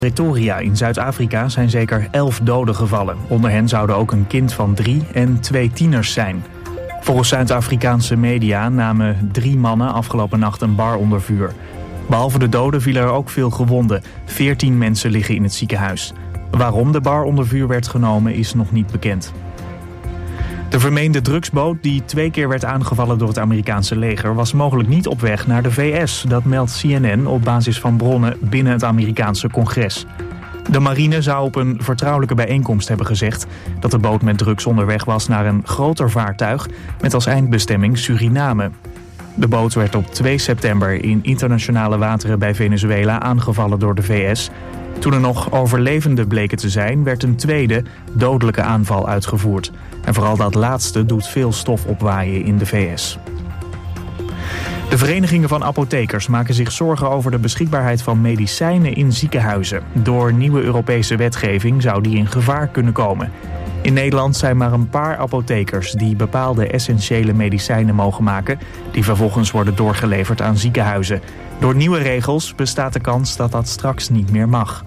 Pretoria in Zuid-Afrika zijn zeker 11 doden gevallen. Onder hen zouden ook een kind van 3 en 2 tieners zijn. Volgens Zuid-Afrikaanse media namen 3 mannen afgelopen nacht een bar onder vuur. Behalve de doden vielen er ook veel gewonden. 14 mensen liggen in het ziekenhuis. Waarom de bar onder vuur werd genomen is nog niet bekend. De vermeende drugsboot die 2 keer werd aangevallen door het Amerikaanse leger was mogelijk niet op weg naar de VS. Dat meldt CNN op basis van bronnen binnen het Amerikaanse congres. De marine zou op een vertrouwelijke bijeenkomst hebben gezegd dat de boot met drugs onderweg was naar een groter vaartuig met als eindbestemming Suriname. De boot werd op 2 september in internationale wateren bij Venezuela aangevallen door de VS. Toen er nog overlevenden bleken te zijn, werd een tweede dodelijke aanval uitgevoerd. En vooral dat laatste doet veel stof opwaaien in de VS. De verenigingen van apothekers maken zich zorgen over de beschikbaarheid van medicijnen in ziekenhuizen. Door nieuwe Europese wetgeving zou die in gevaar kunnen komen. In Nederland zijn maar een paar apothekers die bepaalde essentiële medicijnen mogen maken, die vervolgens worden doorgeleverd aan ziekenhuizen. Door nieuwe regels bestaat de kans dat dat straks niet meer mag.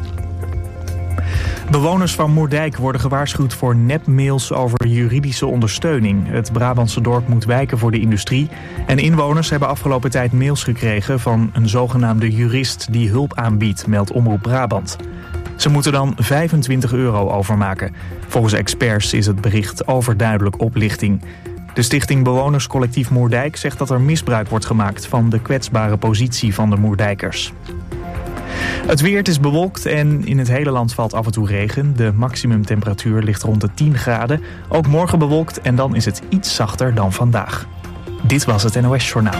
Bewoners van Moerdijk worden gewaarschuwd voor nepmails over juridische ondersteuning. Het Brabantse dorp moet wijken voor de industrie. En inwoners hebben afgelopen tijd mails gekregen van een zogenaamde jurist die hulp aanbiedt, meldt Omroep Brabant. Ze moeten dan €25 overmaken. Volgens experts is het bericht overduidelijk oplichting. De stichting Bewonerscollectief Moerdijk zegt dat er misbruik wordt gemaakt van de kwetsbare positie van de Moerdijkers. Het weer is bewolkt en in het hele land valt af en toe regen. De maximumtemperatuur ligt rond de 10 graden. Ook morgen bewolkt en dan is het iets zachter dan vandaag. Dit was het NOS Journaal.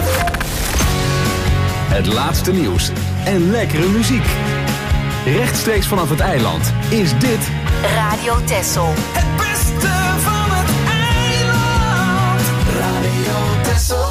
Het laatste nieuws en lekkere muziek. Rechtstreeks vanaf het eiland is dit Radio Texel. Het beste van het eiland. Radio Texel.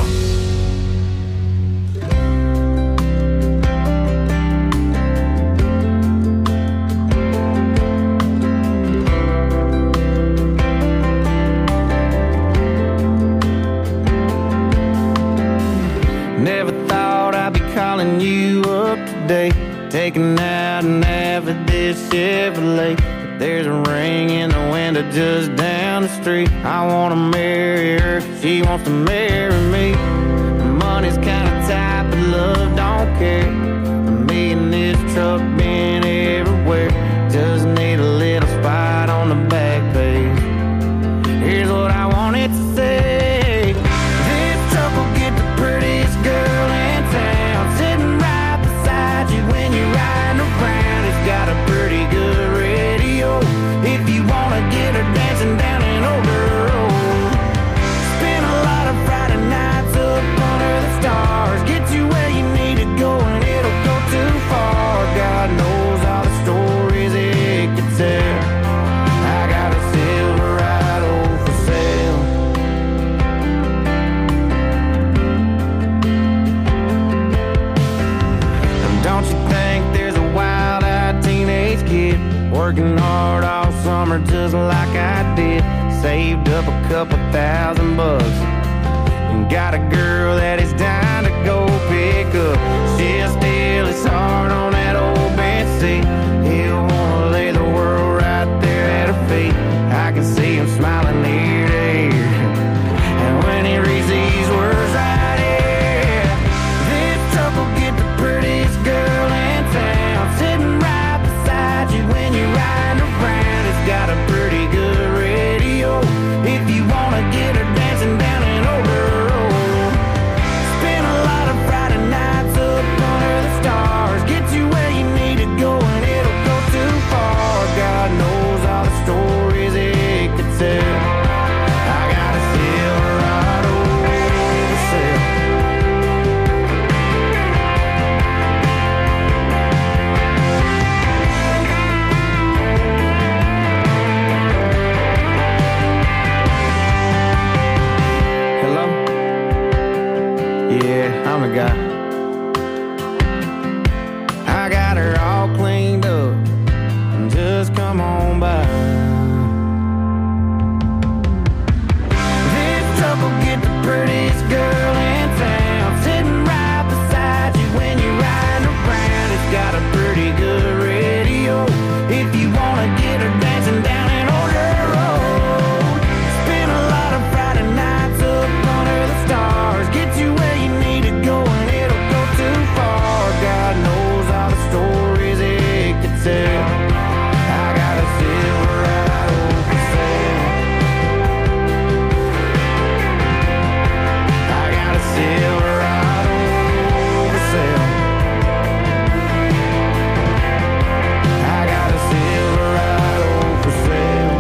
Never thought I'd be calling you up today, taking out an half of this Chevrolet. But there's a ring in the window just down the street. I wanna marry her, she wants to marry me. Money's kinda tight, but love don't care. Me and this truck been everywhere, just need a little spot on the back page. Here's what I wanted to say. Prettiest girl in town, sitting right beside you when you're riding around. It's got a pretty good radio, if you wanna get her dancing down an older road. Spend a lot of Friday nights up under the stars, get you where you need to go and it'll go too far. God knows all the stories it could tell. I got a Silverado for sale. Don't you think there's a wild-eyed teenage kid working hard all summer just like I did? Saved up a couple $1,000 and got a girl that is dying to go pick up. She'll steal his heart on that old bench seat. He'll wanna lay the world right there at her feet. I can see him smiling ear to ear, and when he reads these words right here, this truck will get the prettiest girl in town, sitting right beside you when you're riding around. It's got a pretty good radio, if you wanna get her dancing down an older road. Spend a lot of Friday nights up under the stars, get good radio. If you wanna get her dancing down an older road, spend a lot of Friday nights up under the stars, get you where you need to go and it'll go too far. God knows all the stories it could tell. I got a Silverado for sale. I got a Silverado for sale. I got a Silverado for sale.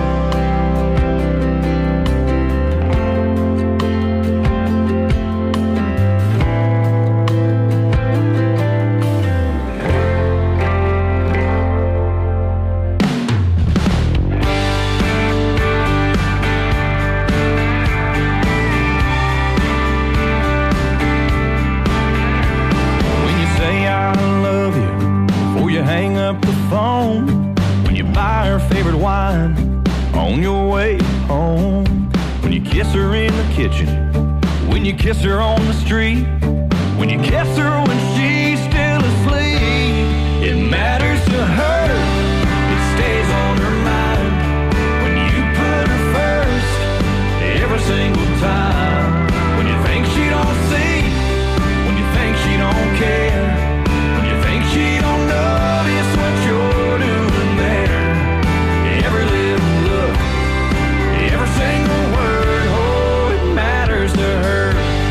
When you say I love you before you hang up the phone, when you buy her favorite wine on your way home, when you kiss her in the kitchen, when you kiss her on the street, when you kiss her when she's still asleep, it matters to her, it stays on her mind. When you put her first every single time, when you think she don't see, when you think she don't care, when you think she don't notice what you're doing there, every little look, every single word, oh, it matters to her.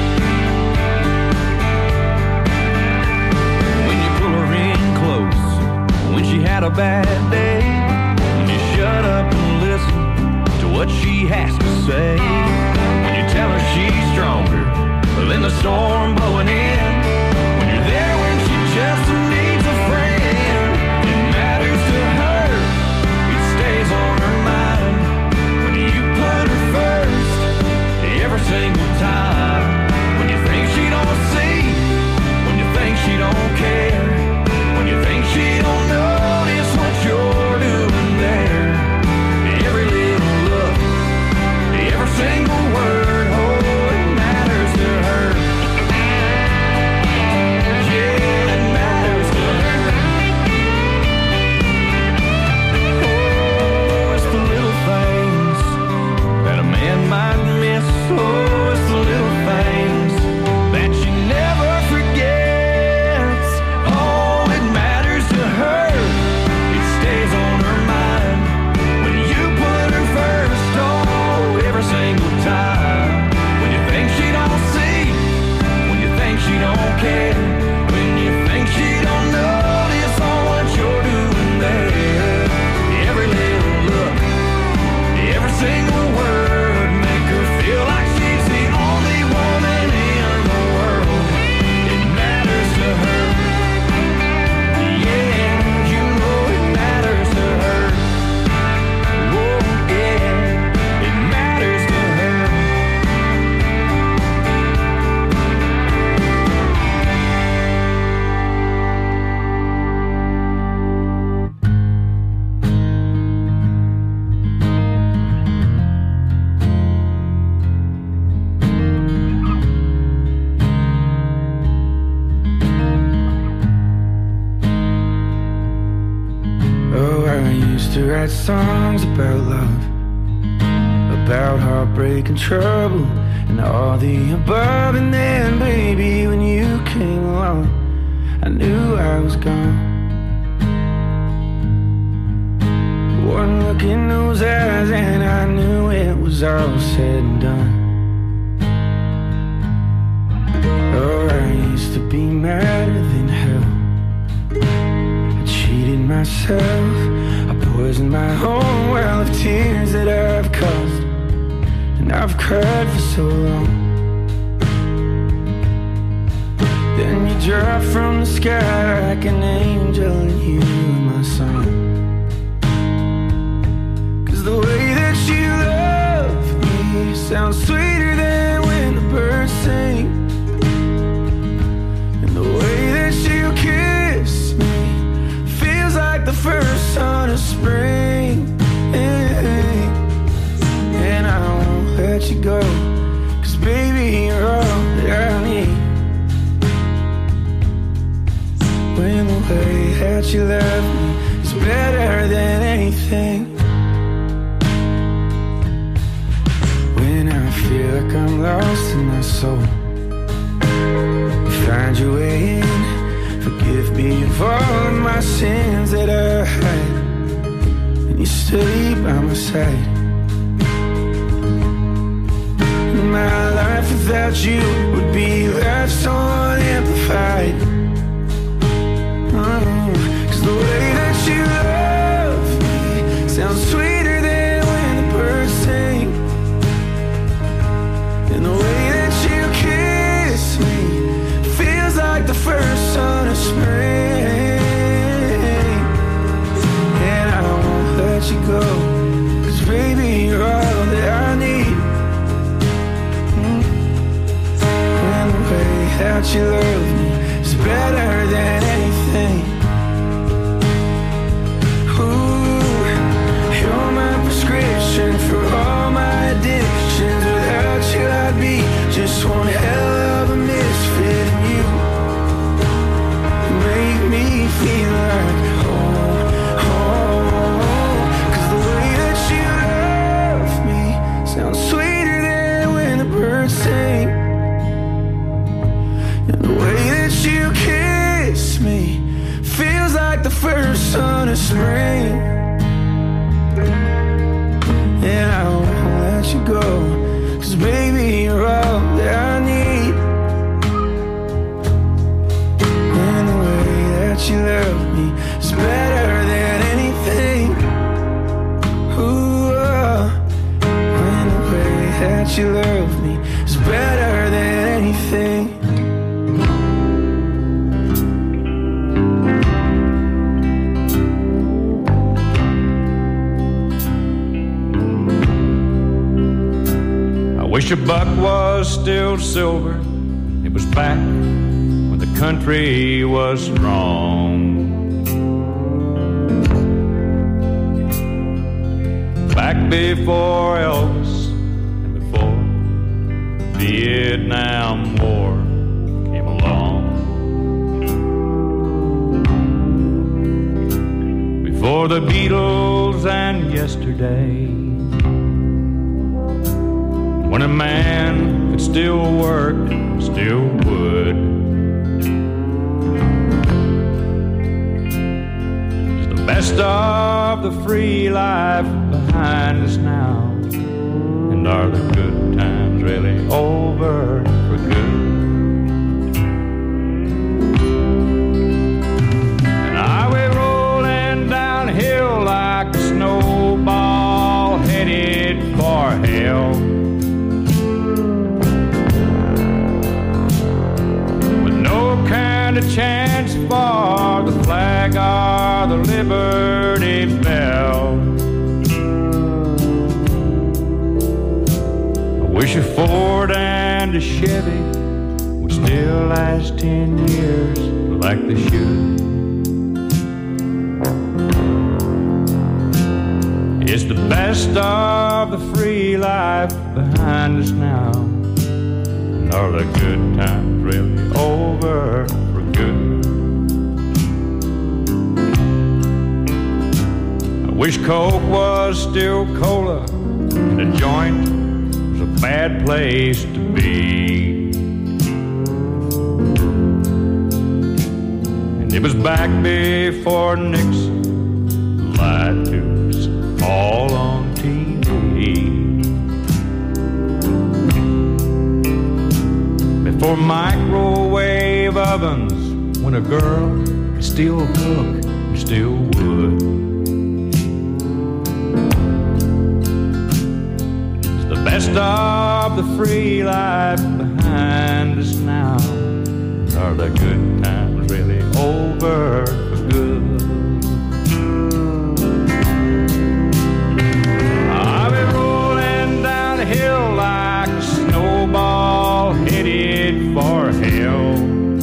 When you pull her in close, when she had a bad day, when you shut up and listen to what she has to say, when you tell her she's stronger than the storm blowing in, when you're there when she just needs a friend, it matters to her, it stays on her mind. When you put her first every single time, when you think she don't see, when you think she don't care, when you think she don't notice what you're doing there, every little look, every single word, oh, it matters to her. Yeah, it matters to her. Oh, it's the little things that a man might miss. Oh, it's the little things that she never forgets. Oh, it matters to her, it stays on her mind. When you put her first, oh, every single time. When you think she don't see, when you think she don't care, when you think she don't notice all what you're doing there, every little look, every single word, make her feel like she's the only woman in the world. It matters to her. Yeah, you know it matters to her. Oh, yeah, it matters to her. Oh, I used to write songs about love, about heartbreak and trouble, and all the above. And then, baby, when you came along, I knew I was gone. One look in those eyes and I knew it was all said and done. Oh, I used to be madder than hell. I cheated myself, I poisoned my own well of tears that I've caused, and I've cried for so long. Then you dropped from the sky like an angel and you were my song. 'Cause the way that you love me sounds sweeter than when the birds sing, and the way that you kiss me feels like the first sun of spring. And I won't let you go, 'cause baby, you're all that I need. When the way that you love me is better than anything. When I feel like I'm lost in my soul, you find your way in. Forgive me of all of my sins that I hide, and you stay by my side. My life without you would be life so unamplified. Cause the way that you love me sounds sweeter than when the birds sing, and the way that you kiss me feels like the first sun of spring. And I won't let you go, cause baby you're all that I need. That you love me is better than anything. Ooh, you're my prescription for all my addictions. Without you I'd be just one hell of a misfit, and you make me feel like home. Cause the way that you love me sounds sweeter than when the birds sing, and the way that you kiss me feels like the first sun of spring. And I won't let you go, cause baby you're all that I need. And the way that you love me is better than anything. Ooh, and the way that you love me is better than anything. Wish a buck was still silver. It was back when the country was strong. Back before Elvis and before the Vietnam War came along. Before the Beatles and yesterday, when a man could still work, still would. It's the best of the free life behind us now. And are the good times really over for good? And are we rolling downhill like a snowball headed for hell? A chance for the flag or the Liberty Bell. I wish a Ford and a Chevy would still last 10 years like they should. It's the best of the free life behind us now. And are the good times really over? I wish Coke was still cola and a joint was a bad place to be. And it was back before Nixon lied to us all on TV. Before microwave ovens, when a girl could still cook and still would. It's the best of the free life behind us now. Are the good times really over for good? I'll be rolling down the hill like a snowball headed for hell.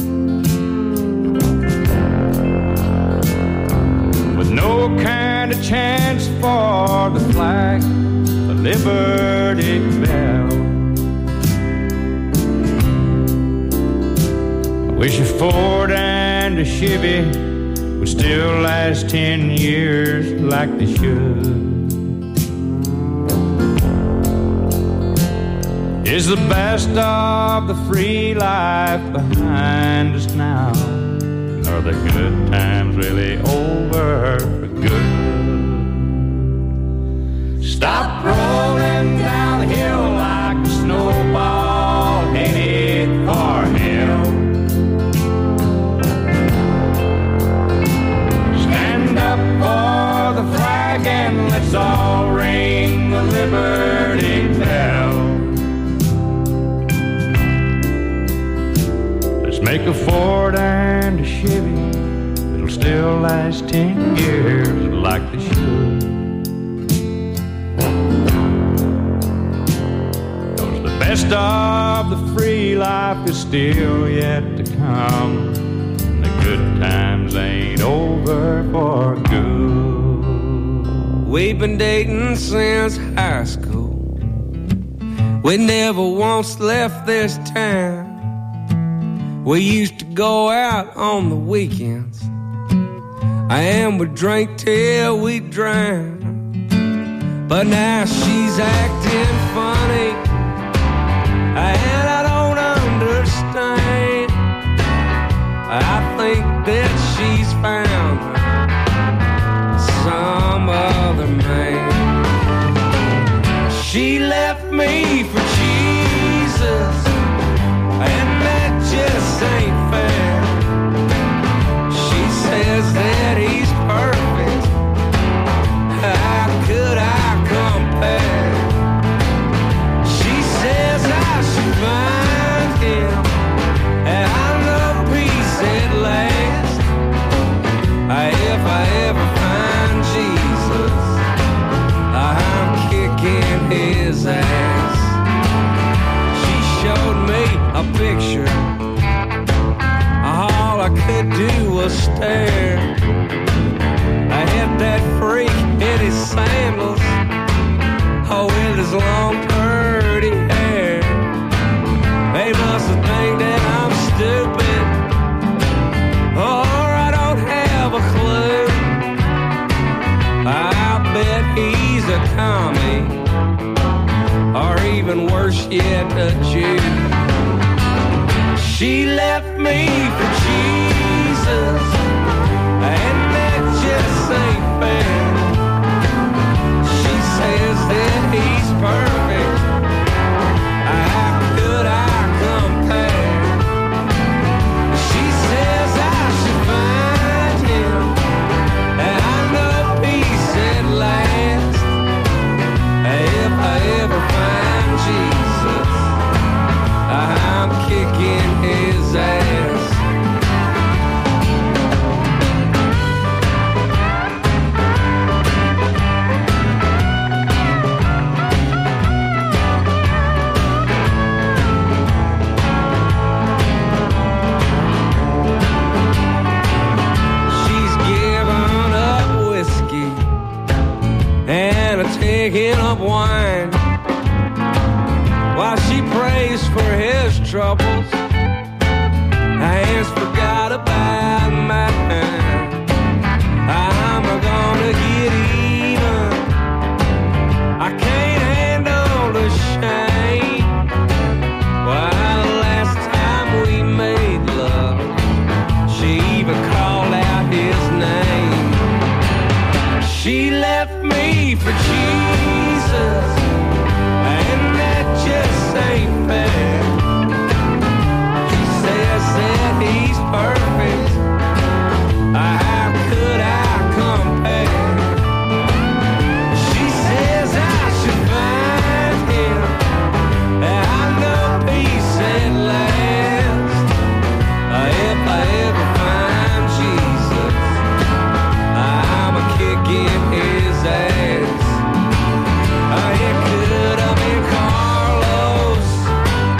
No kind of chance for the flag, the Liberty Bell. I wish a Ford and a Chevy would still last 10 years like they should. Is the best of the free life behind us now? Are the good times really over for good? Stop rolling down the hill like a snowball headed for hell. Stand up for the flag and let's all ring the Liberty Bell. Make a Ford and a Chevy, it'll still last 10 years like they should. 'Cause the best of the free life is still yet to come, and the good times ain't over for good. We've been dating since high school. We never once left this town. We used to go out on the weekends, and we'd drink till we drowned. But now she's acting funny, and I don't understand. I think that she's found some other man. She left me for Jesus, and that just ain't fair. She says that he's perfect. How could I compare? She says I should find him, and I know peace at last. If I ever find Jesus, I'm kicking his ass. She showed me a picture. All I could do was stare. I hit that freak in his sandals, oh, with his long dirty hair. They must have think that I'm stupid, or I don't have a clue. I bet he's a commie, or even worse yet, a Jew. She left me for Jesus, and that just ain't fair. She says that he's perfect. How could I compare? She says I should find him, and I know peace at last. If I ever find Jesus, I'm kicking his ass. She's giving up whiskey and taking up wine while she prays for his troubles and forgot about mine. I'm gonna get even. I can't handle the shame. Well, the last time we made love, she even called out his name. She left me for Jesus, and that just ain't fair. She says that he's perfect. How could I compare? She says I should find him, and I know peace at last. If I ever find Jesus, I'm a kicking his ass. It could have been Carlos,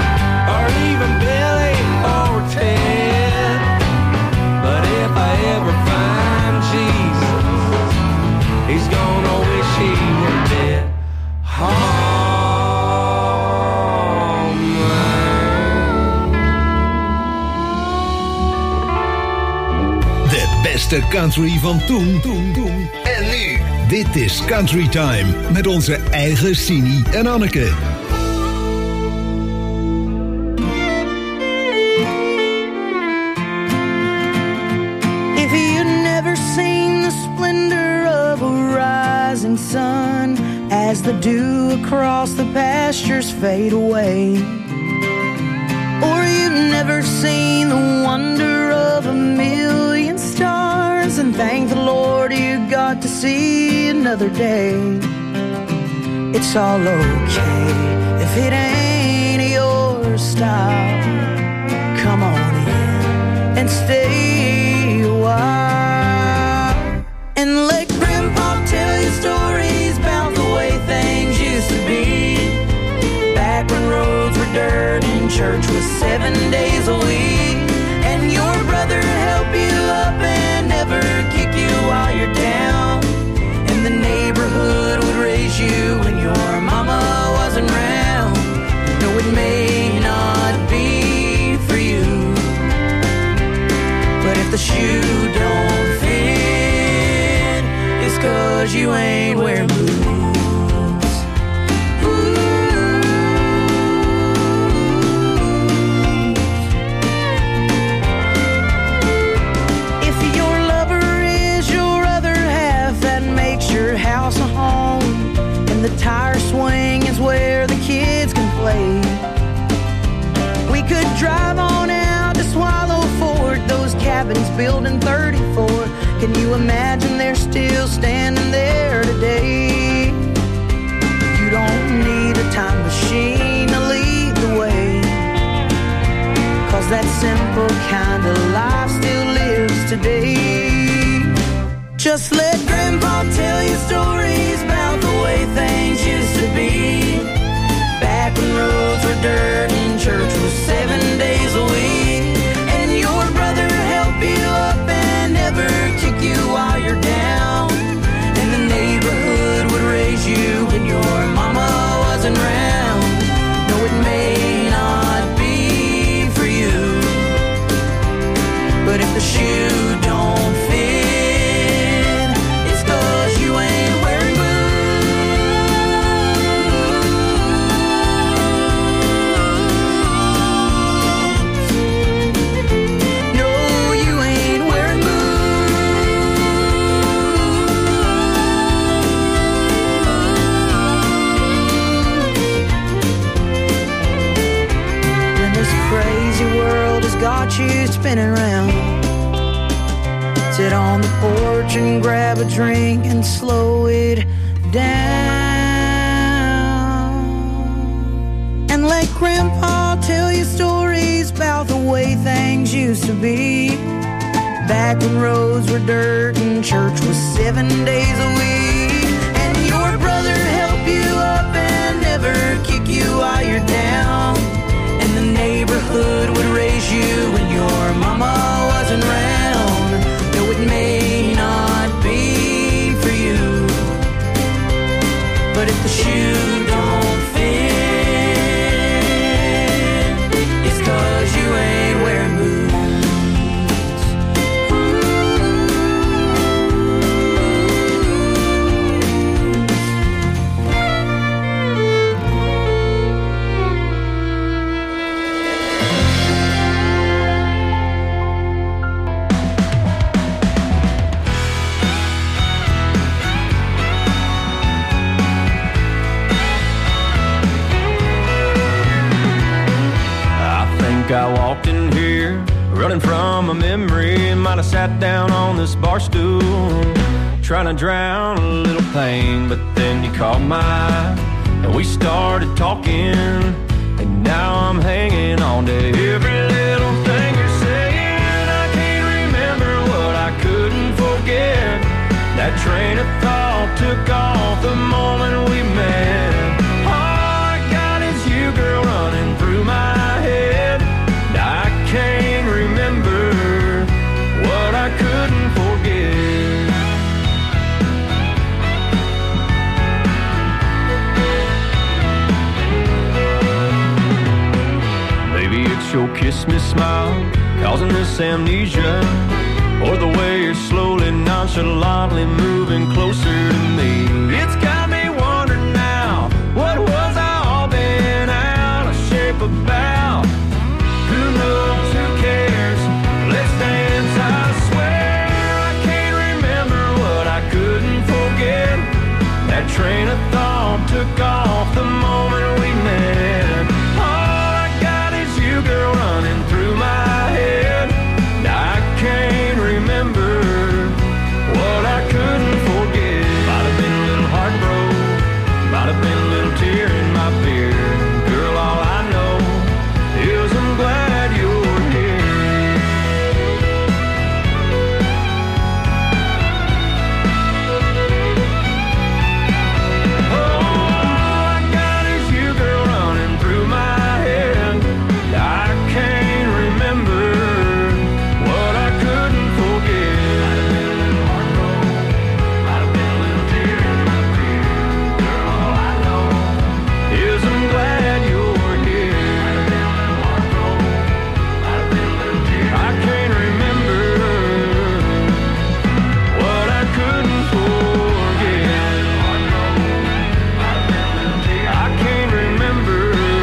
beste country van toen en nu. Dit is Country Time met onze eigen Sini en Anneke. If you've never seen the splendor of a rising sun as the dew across the pastures fade away, or you've never seen the wonder of a million stars and thank the Lord you got to see another day, it's all okay if it ain't your style. Come on in and stay a while and let Grandpa tell you stories about the way things used to be back when roads were dirt and church was 7 days a week, and your brother help you up and never kick you while you're down, and the neighborhood would raise you when your mama wasn't around. No, it may not be for you, but if the shoe don't fit, it's 'cause you ain't wearing boots. House a home, and the tire swing is where the kids can play. We could drive on out to Swallow Fort, those cabins built in 34. Can you imagine they're still standing there today? You don't need a time machine to lead the way, 'cause that simple kind of life still lives today. Just let Grandpa tell you stories about the way things used to be back when roads were dirt and church was 7 days a week, and your brother help you up and never kick you while you're down, and the neighborhood would raise you when your mama wasn't around. No, it may not be for you, but if the shoe don't fit, got you spinning round. Sit on the porch and grab a drink and slow it down, and let Grandpa tell you stories about the way things used to be back when roads were dirt and church was 7 days a week, and your brother help you up and never kick you while you're down, and the neighborhood would raise you when your mama wasn't around. No, it may not be for you, but if the shoe don't fit, it's 'cause you ain't wearing boots. I walked in here running from a memory, might have sat down on this bar stool trying to drown a little pain, but then you caught my eye and we started talking, and now I'm hanging on to every little thing you're saying. I can't remember what I couldn't forget. That train of thought took off the moment we met. All I got is you, girl, running through my head. I can't remember what I couldn't forget. Maybe it's your kiss me smile causing this amnesia. or the way you're slowly, nonchalantly moving closer to me. It's got me wondering now, what was I all been out of shape about? Who knows, who cares? Let's dance, I swear. I can't remember what I couldn't forget. That train of thought took off the moment we met. All I got is you, girl, running through my head. I can't remember what I couldn't forget. Might have been a little heartbroken, might have been a little tear in my beard. Girl, all I know is I'm glad you're here. Oh, all I got is you, girl, running through my head. I can't remember what I couldn't forget. Might have been a little heartbroken, might have been a little tear in my beard. Girl, all I know is I'm glad you're here. Might have been a little heartbroken, might have been a little tear. I can't remember what I couldn't forget. I can't remember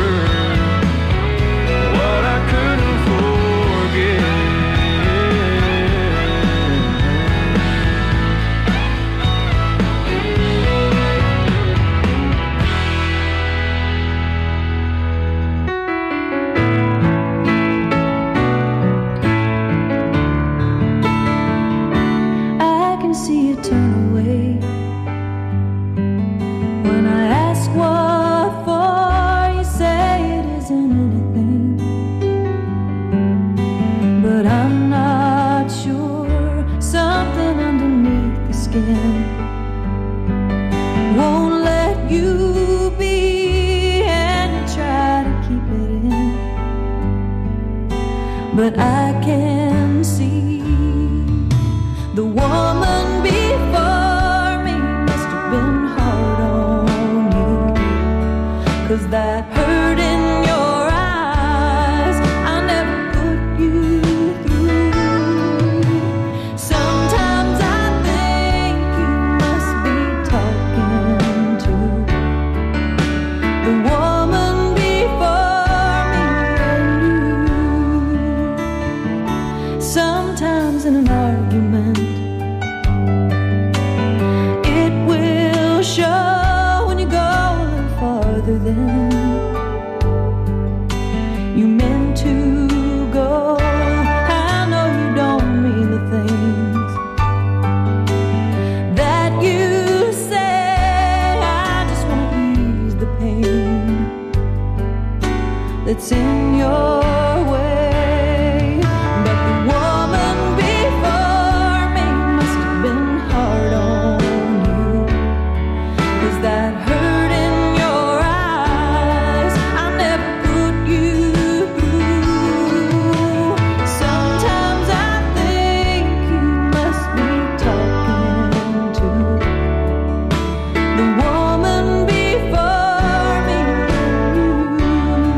what I couldn't forget. I can see you turn away when I ask what for. You say it isn't anything, but I'm not sure. Something underneath the skin won't let you be, and you try to keep it in, but I can see the woman before me must have been hard on you, 'cause that hurt in your eyes I never put you through. Sometimes I think you must be talking to the woman before me and you. Sometimes in an argument it will show when you go a little farther than you meant to go. I know you don't mean the things that you say. I just want to ease the pain that's in your way. But the woman before me must have been hard on you, 'cause that hurt in your eyes I never put you through. Sometimes I think you must be talking to the woman before me and you.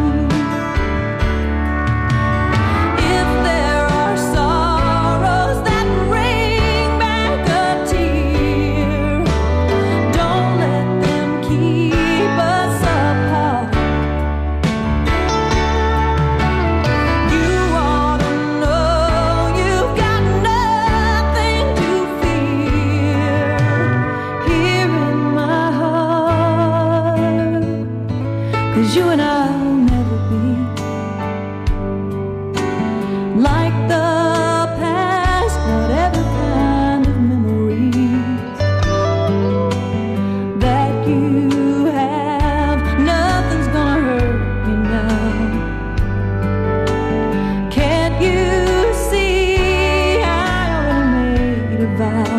If there are sorrows that bring back a tear, don't let them keep us apart. You ought to know you've got nothing to fear here in my heart, 'cause you and I will never be like the past, whatever kind of memories that you have. Nothing's gonna hurt you now. Can't you see I already made a vow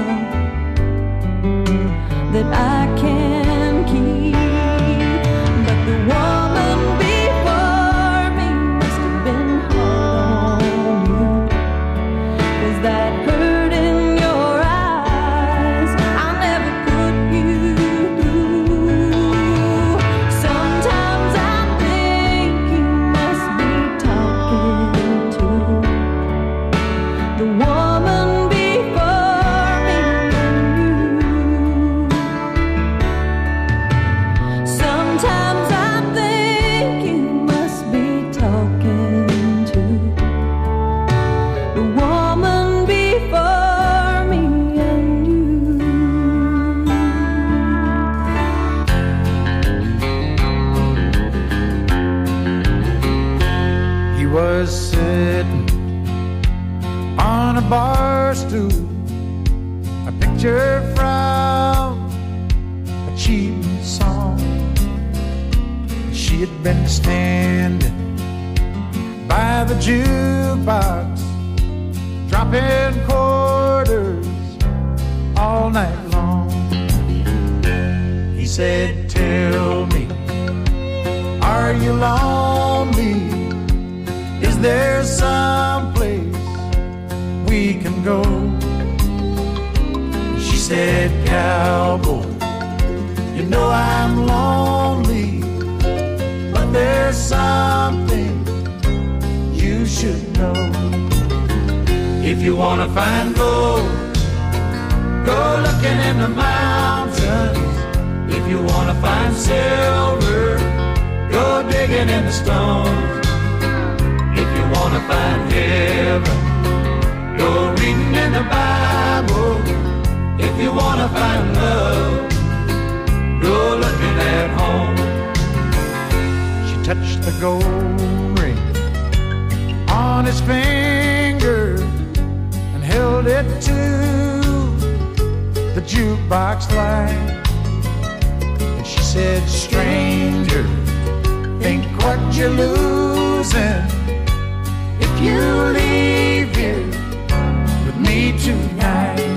that I can keep? But the woman before me must have been hard on you, 'cause that hurt in your eyes I never put you through. Sometimes I think you must be talking to the woman She had been standing by the jukebox, dropping quarters all night long. He said, tell me, are you lonely? Is there someplace we can go? She said, cowboy, you know I'm lonely, but there's something you should know. If you wanna find gold, go looking in the mountains. If you wanna find silver, go digging in the stones. If you wanna find heaven, go reading in the Bible. If you wanna find love, go looking at home. She touched the gold ring on his finger and held it to the jukebox light. And she said, stranger, think what you're losing if you leave here with me tonight.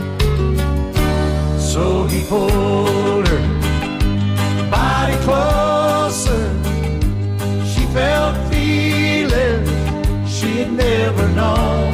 So he pulled her body closer. She felt feelings she had never known.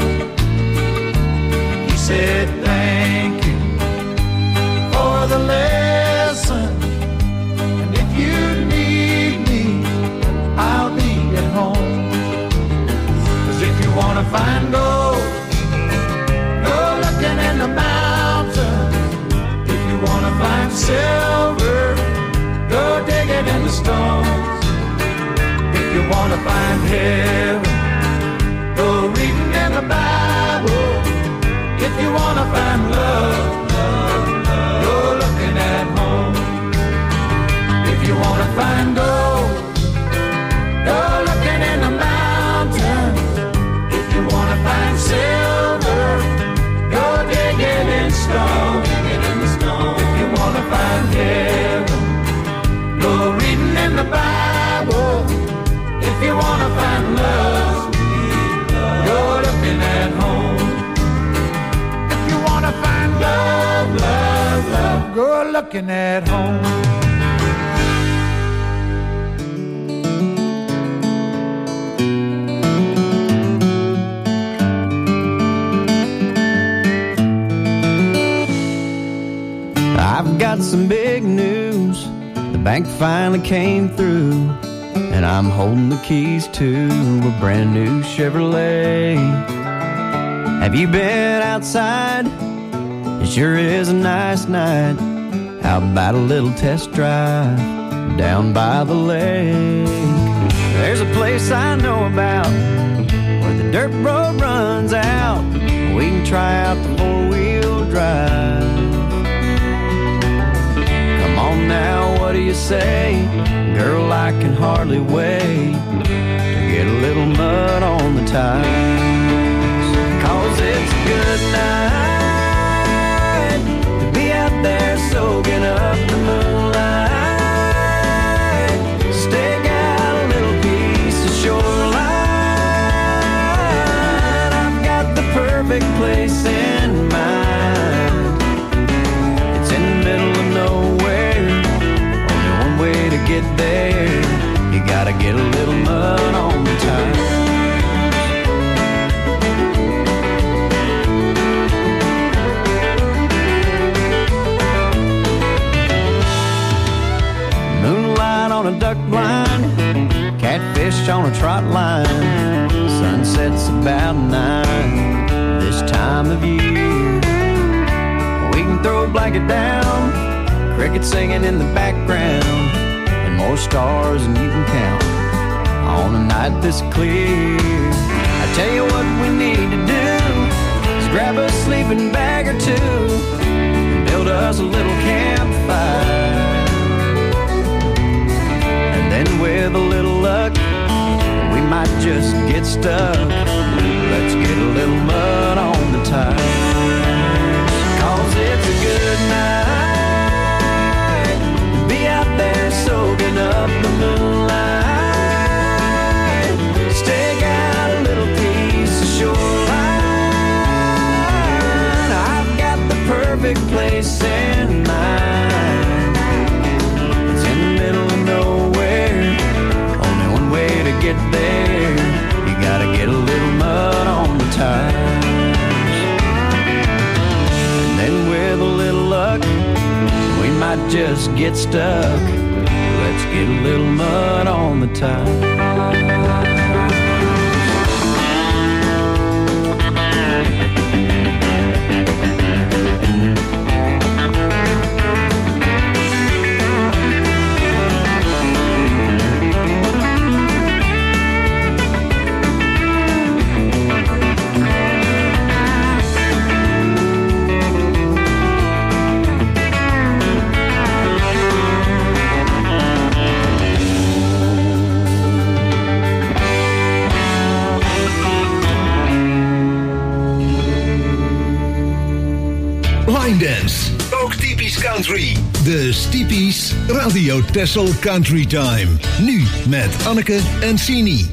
He said, thank you for the lesson, and if you need me, I'll be at home. 'Cause if you wanna find gold, go looking in the mountains. If you wanna find silver, go digging in the stones. If you wanna find heaven, go reading in the Bible. If you wanna find love, go looking at home. If you wanna find gold, go looking in the mountains. If you wanna find silver, go digging in stone. If you wanna find heaven, go reading in the Bible. If you wanna find love, go looking at home. If you wanna find love, love, love, go looking at home. I've got some big news. The bank finally came through, and I'm holding the keys to a brand new Chevrolet. Have you been outside? It sure is a nice night. How about a little test drive down by the lake? There's a place I know about where the dirt road runs out. We can try out the four-wheel drive. Come on now, what do you say? Girl, I can hardly wait to get a little mud on the tires. 'Cause it's a good night to be out there soaking up the moonlight. Stick out a little piece of shoreline. I've got the perfect place in mind. It's in the middle of nowhere. Only one way to get there. You gotta get a little mud on the tires. Moonlight on a duck blind, catfish on a trot line. Sunset's about 9 this time of year. We can throw a blanket down, crickets singing in the background, and more stars than you can count on a night this clear. I tell you what we need to do is grab a sleeping bag or two and build us a little campfire. And then with a little luck, we might just get stuck. Let's get a little mud on the tires. 'Cause it's a good night to be out there soaking up the moonlight. get there, you gotta get a little mud on the tires. And then with a little luck, we might just get stuck. Let's get a little mud on the tires. Line Dance, ook typisch country. De Stiepies Radio Texel Country Time. Nu met Anneke en Sini.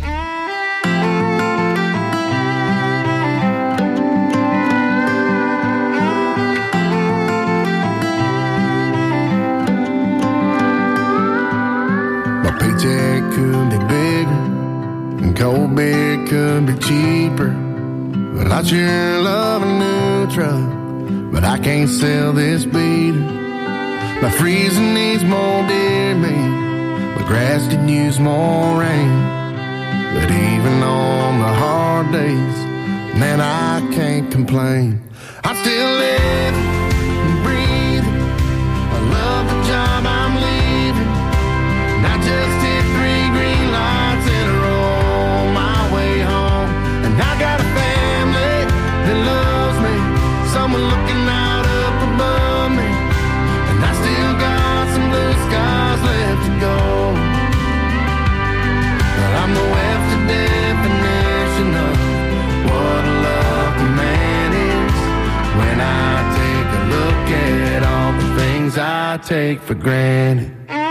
My paycheck could be bigger and cold beer could be cheaper, but I sure love a new truck. But I can't sell this beater. My freezing needs more deer meat. My grass could use more rain. But even on the hard days, man, I can't complain. I'm still living and breathing. I love the job I'm leaving. And I just hit 3 green lights in a row on my way home. And I got a family that loves me. Someone looking out up above me. And I still got some blue skies left to go. But I'm the Webster definition of what a lucky man is. When I take a look at all the things I take for granted.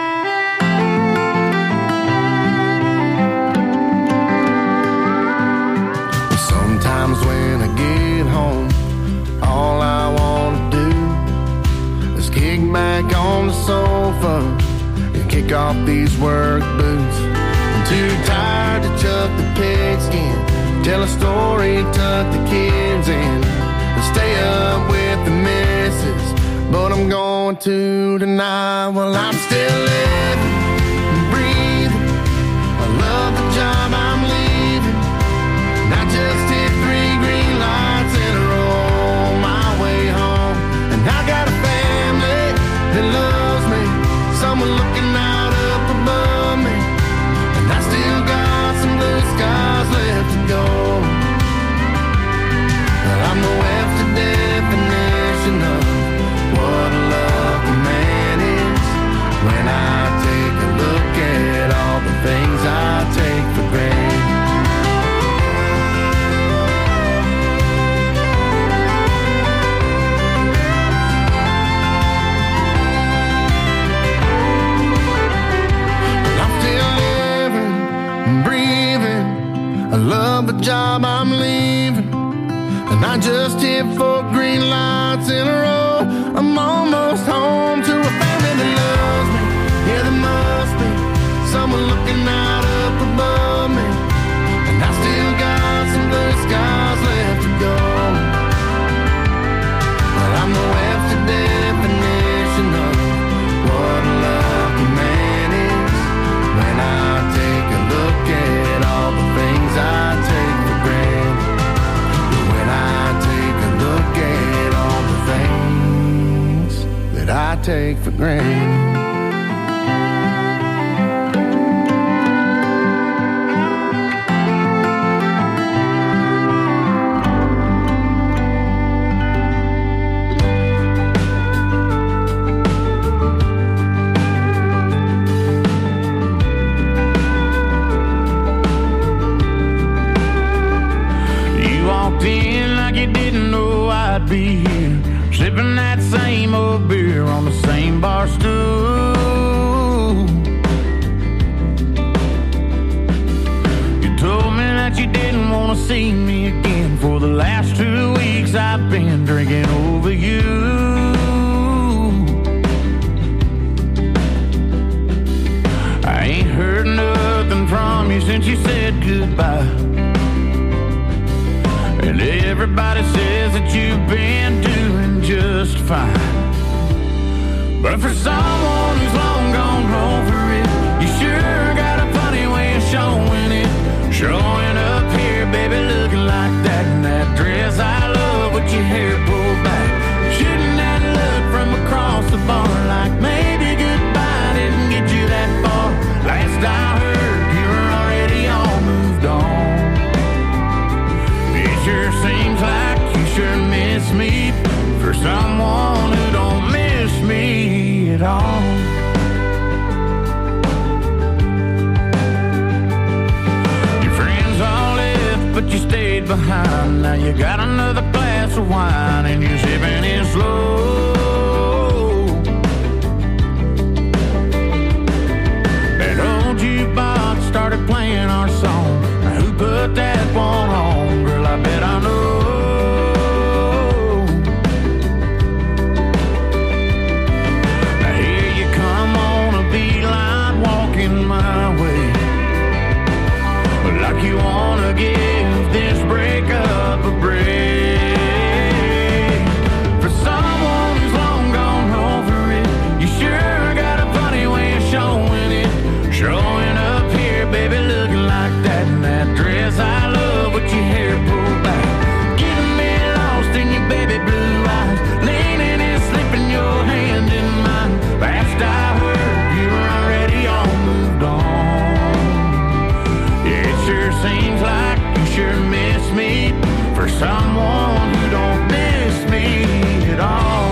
Sometimes when I get home, all I wanna do is kick back on the sofa and kick off these work boots. I'm too tired to chuck the pigskin, tell a story, tuck the kids in, and stay up with the missus. But I'm going to tonight. Well, I'm still living and breathing. I love the job I'm leaving. And I just hit 3 green lights in a row. I got a family that loves me, someone looking out up above me, and I still got some blue skies left to go. But I'm the Webster definition of what a lucky man is. When I take a look at all the things I take for granted. I love the job I'm leaving, and I just hit 4 green lights in a row. I'm almost home to a family that loves me. Yeah, there must be someone looking out up above me, and I still got some blue skies left to go. But I'm the Webster definition of what a lucky man is. When I take a look at all the things I take for granted. When I take a look at all the things that I take for granted. Be here, sipping that same old beer on the same bar stool. You told me that you didn't want to see me again. For the last 2 weeks I've been drinking over you. I ain't heard nothing from you since you said But for someone who's long gone over it, you sure got a funny way of showing it. Showing up here, baby, looking like that in that dress I love with your hair pulled back. Shooting that look from across the bar like maybe goodbye didn't get you that far. Last I heard, you were already all moved on. It sure seems like you sure miss me for someone who don't miss me at all. Your friends all left, but you stayed behind. Now you got another glass of wine and you're sipping it slow. That old jukebox started playing our song. Now who put that one on? Girl, I bet I know. Now here you come on a beeline walking my way, like you wanna give this breakup a break. For someone who's long gone over it, you sure got a funny way of showing it. Showing up here, baby, looking like that in that dress I love with your hair pulled back. Getting me lost in your baby blue eyes, leaning and slipping your hand in mine. Last I heard, you were already all moved on. Yeah, it sure seems like you sure miss me for someone who don't miss me at all.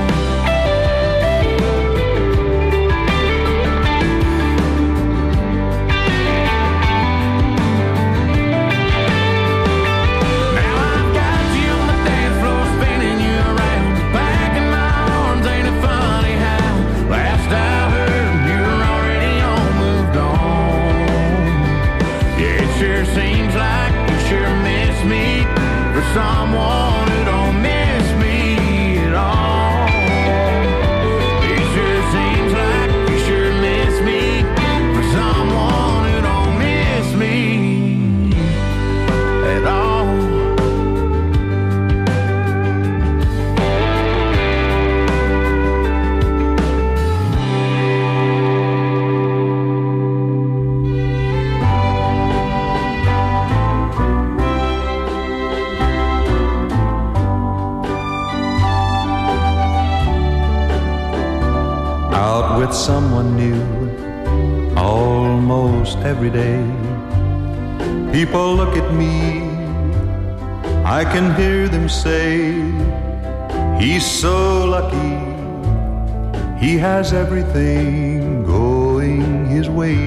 Now I've got you on the dance floor, spinning you around, back in my arms. Ain't it funny how last I heard you were already all moved on. Yeah, it sure seems like you sure miss me for someone who don't miss me at all. It sure seems like you sure miss me for someone who don't miss me at all. Out with someone new almost every day. People look at me, I can hear them say, he's so lucky, he has everything going his way.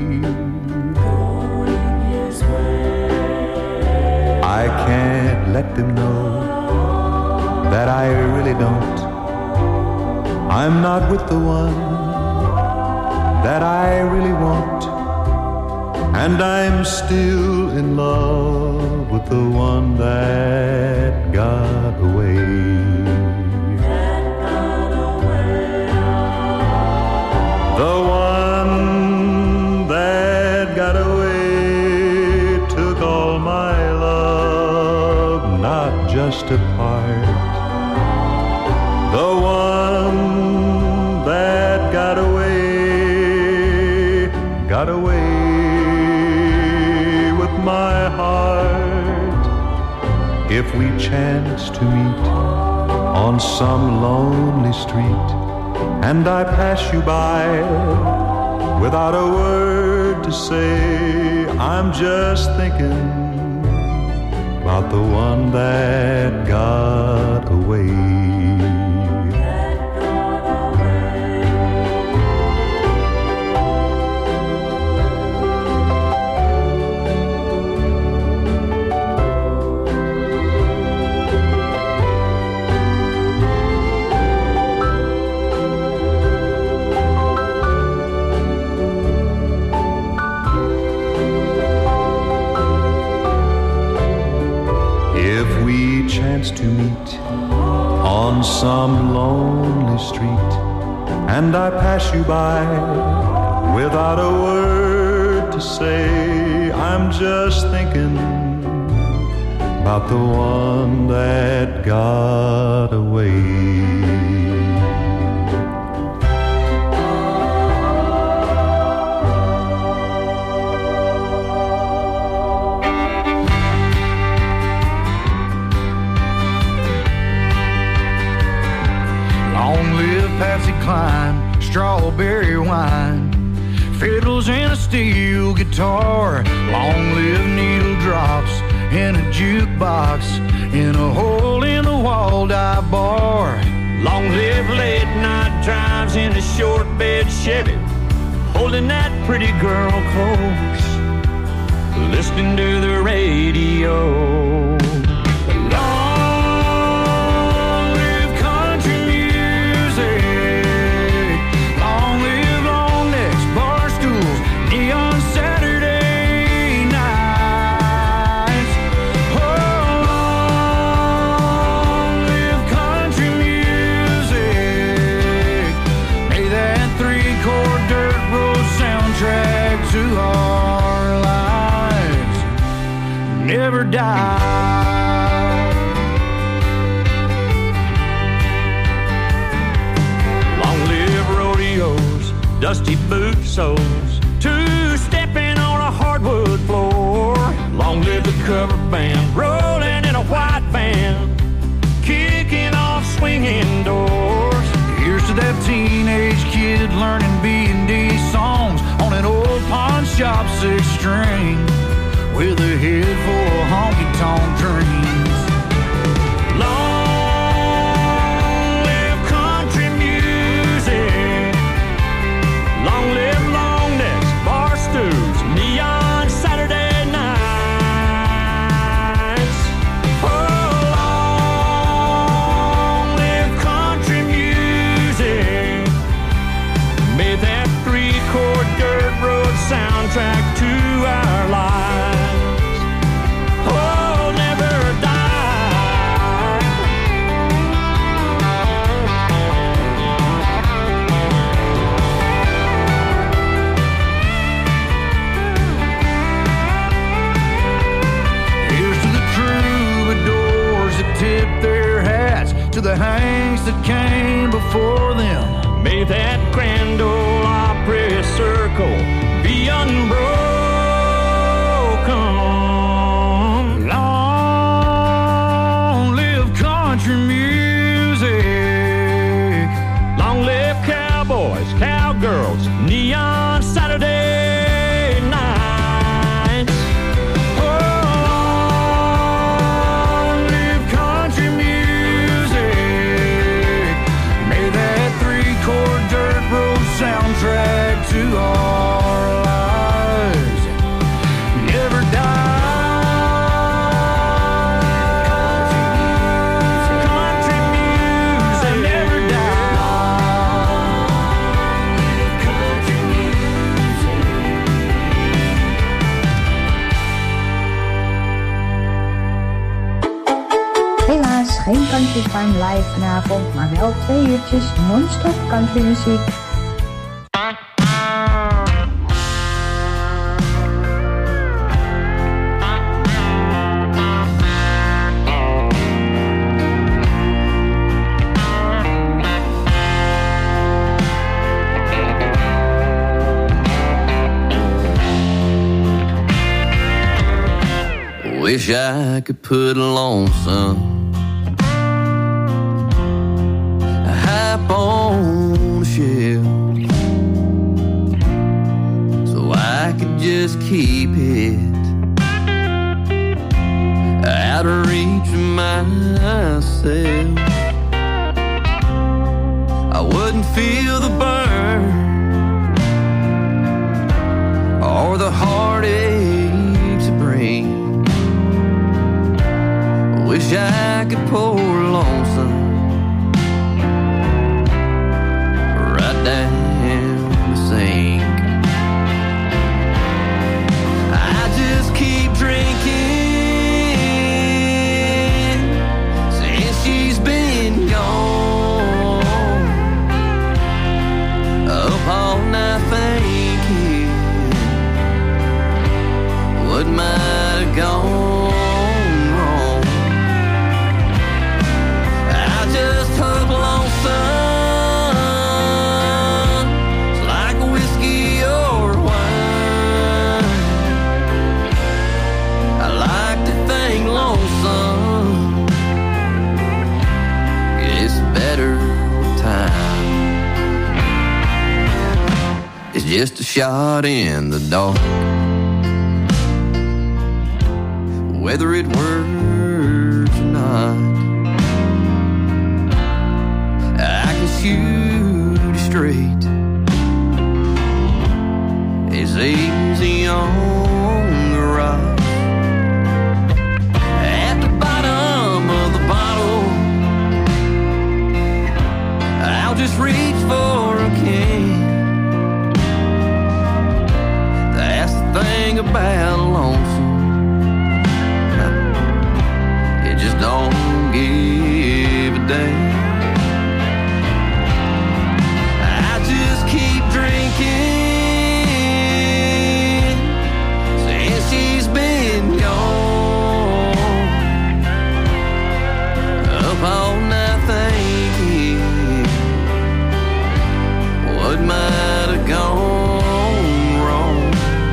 I can't let them know that I really don't. I'm not with the one that I really want, and I'm still in love with the one that got away. The one that got away took all my love, not just a part. The one that got away with my heart. If we chance to meet on some lonely street, and I pass you by without a word to say, I'm just thinking about the one that got away. To meet on some lonely street, and I pass you by without a word to say, I'm just thinking about the one that got away. heights he climbed, strawberry wine, fiddles and a steel guitar, long live needle drops in a jukebox, in a hole in the wall dive bar. Long live late night drives in a short bed Chevy, holding that pretty girl close, listening to the radio. Long live country music, long live long necks, bar stools, neon Saturday nights. Oh, long live country music, may that three-chord dirt road soundtrack to our lives never die. Long live rodeos, dusty boot soles, two-stepping on a hardwood floor. Long live the cover band, rolling in a white van, kicking off swinging doors. Here's to that teenage kid learning B&D songs on an old pawn shop six-string, with a head full of honky-tonk dreams. Long live country music, long live long necks, bar stools, neon Saturday nights. Oh, long live country music, may that three-chord dirt road soundtrack to our lives. Oh, never die. Here's to the troubadours that tip their hats to the hanks that came before them. May that grand ole Opry circle be unbroken. Long live country music, long live cowboys, cowgirls, neon Saturday nights. Oh, long live country music, may that three-chord dirt road soundtrack to our lives never die. Country music never Helaas geen Country Time live vanavond, maar wel 2 uurtjes non-stop country muziek. Wish I could put lonesome hype on a shelf so I could just keep it out of reach of myself. I wouldn't feel the burn or the heartaches it brings. Wish I could pour lonesome right down the sink. I just keep drinking since she's been gone, up all night thinking what might have gone. just a shot in the dark. Whether it works or not, I can shoot straight as easy on the rock. At the bottom of the bottle, I'll just reach for a can. That's the thing about a lonesome, it just don't give a damn. I just keep drinking since she's been gone. Up all night thinking what might have gone wrong.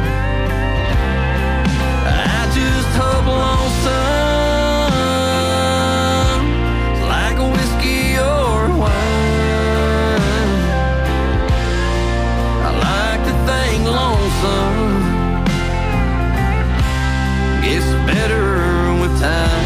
I just hope lonesome's like a whiskey or wine. I like to think lonesome gets better with time.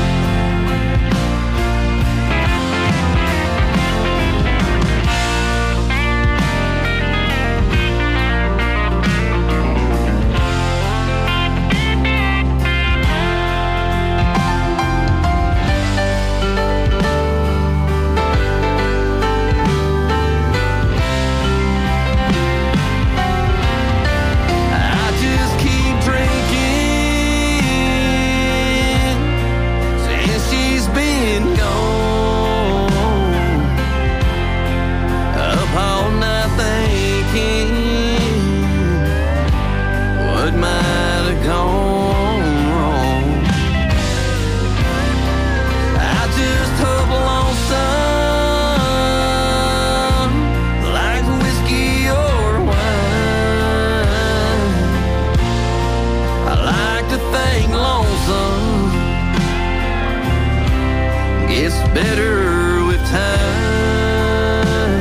Better with time.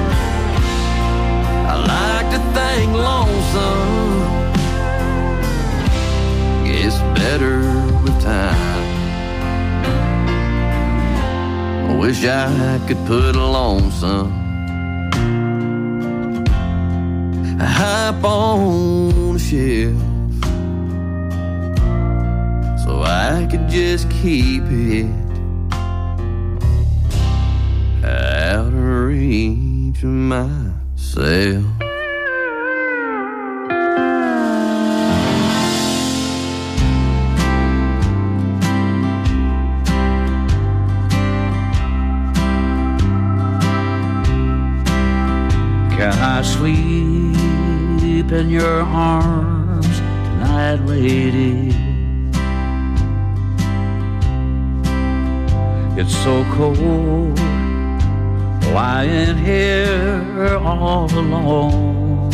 I like to think lonesome gets better with time. I wish I could put a lonesome up on a shelf so I could just keep it out of reach of myself. Can I sleep in your arms tonight, lady? It's so cold lying here all alone,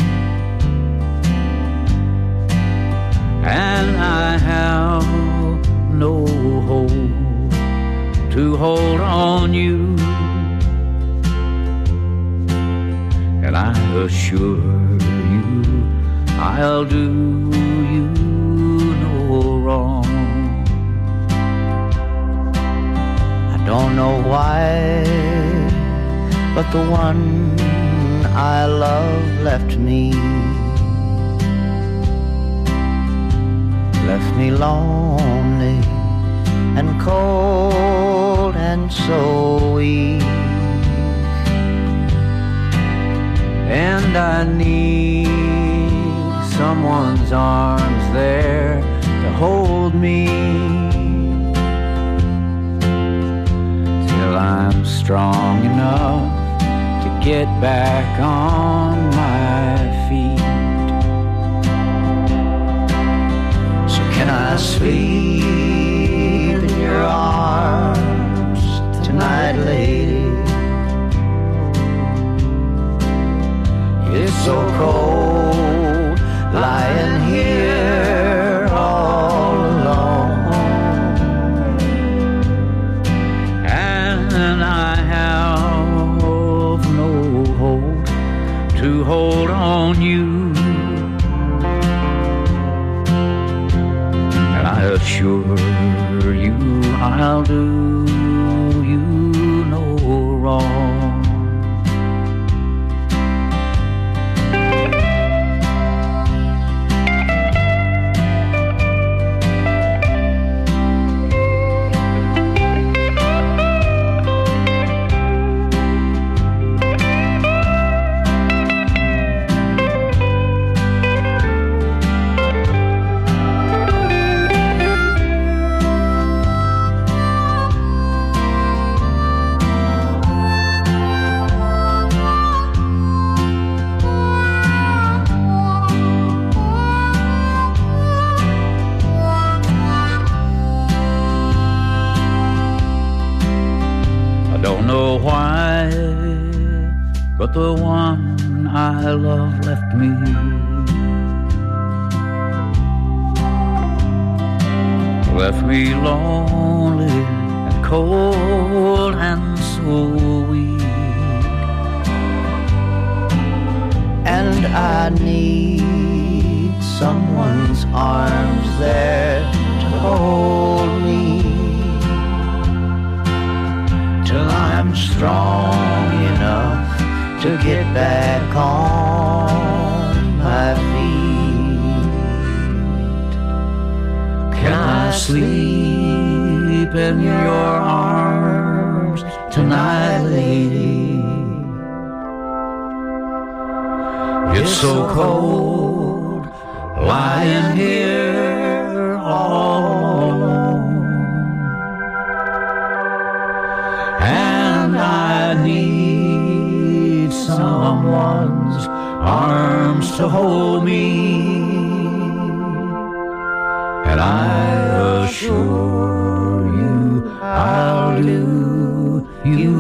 and I have no hope to hold on you, and I assure you I'll do you no wrong. I don't know why, but the one I love left me lonely and cold and so weak, and I need someone's arms there to hold me till I'm strong enough to get back on my feet. So can I sleep in your arms tonight, lady? It's so cold lying here all alone, and I have no hope to hold on you, assure you I'll do you no wrong. But the one I love left me. Left me lonely and cold and so weak. And I need someone's arms there to hold me till I'm strong enough to get back on my feet. Can I sleep in your arms tonight, lady? It's so cold lying here all alone, and I need someone's arms to hold me, and I assure you I'll do you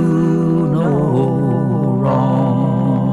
no wrong.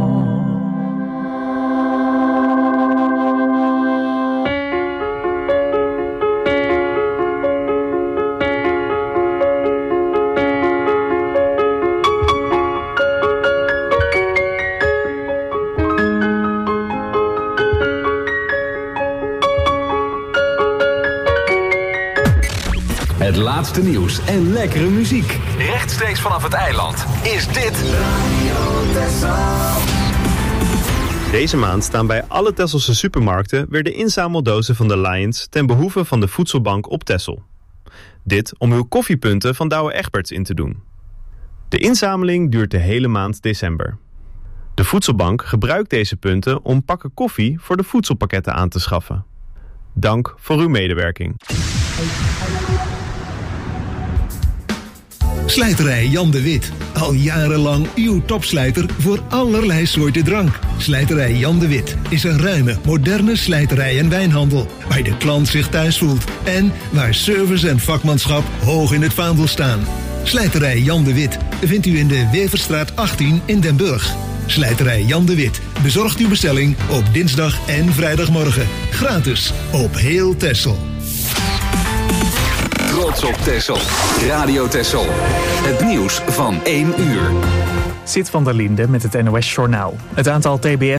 Het laatste nieuws en lekkere muziek. Rechtstreeks vanaf het eiland is dit Radio Texel. Deze maand staan bij alle Tesselse supermarkten weer de inzameldozen van de Lions ten behoeve van de voedselbank op Texel. Dit om uw koffiepunten van Douwe Egberts in te doen. De inzameling duurt de hele maand december. De voedselbank gebruikt deze punten om pakken koffie voor de voedselpakketten aan te schaffen. Dank voor uw medewerking. Slijterij Jan de Wit. Al jarenlang uw topslijter voor allerlei soorten drank. Slijterij Jan de Wit is een ruime, moderne slijterij en wijnhandel, waar de klant zich thuis voelt en waar service en vakmanschap hoog in het vaandel staan. Slijterij Jan de Wit vindt u in de Weverstraat 18 in Den Burg. Slijterij Jan de Wit bezorgt uw bestelling op dinsdag en vrijdagmorgen. Gratis op heel Texel. Trots op Texel. Radio Texel. Het nieuws van 1 uur. Sid van der Linde met het NOS Journaal. Het aantal TBS